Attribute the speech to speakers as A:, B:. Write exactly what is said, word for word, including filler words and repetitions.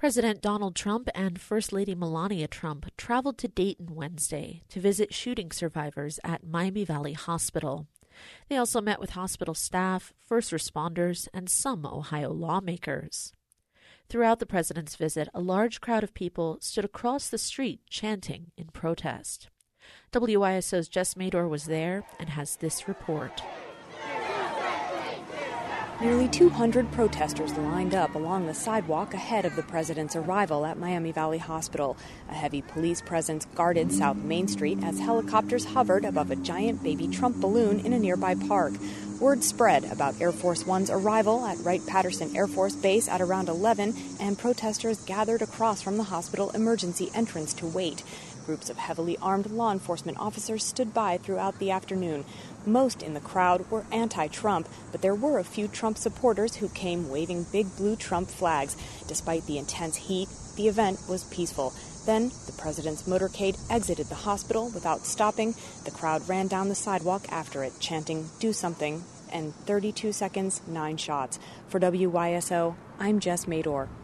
A: President Donald Trump and First Lady Melania Trump traveled to Dayton Wednesday to visit shooting survivors at Miami Valley Hospital. They also met with hospital staff, first responders, and some Ohio lawmakers. Throughout the president's visit, a large crowd of people stood across the street chanting in protest. W I S O's Jess Mador was there and has this report.
B: Nearly two hundred protesters lined up along the sidewalk ahead of the president's arrival at Miami Valley Hospital. A heavy police presence guarded South Main Street as helicopters hovered above a giant baby Trump balloon in a nearby park. Word spread about Air Force One's arrival at Wright-Patterson Air Force Base at around eleven, and protesters gathered across from the hospital emergency entrance to wait. Groups of heavily armed law enforcement officers stood by throughout the afternoon. Most in the crowd were anti-Trump, but there were a few Trump supporters who came waving big blue Trump flags. Despite the intense heat, the event was peaceful. Then, the president's motorcade exited the hospital without stopping. The crowd ran down the sidewalk after it, chanting, "Do something," and thirty-two seconds, nine shots. For W Y S O, I'm Jess Mador.